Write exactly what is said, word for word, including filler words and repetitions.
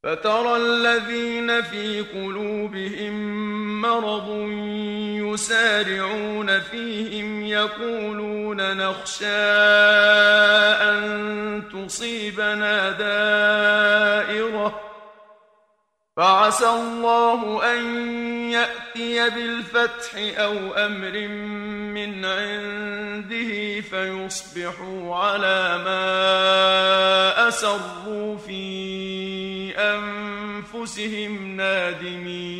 فترى الذين في قلوبهم مرض يسارعون فيهم يقولون نخشى أن تصيبنا دائرة فعسى الله أن يأتي بالفتح أو أمر من عنده فيصبحوا على ما أسروا في أنفسهم نادمين.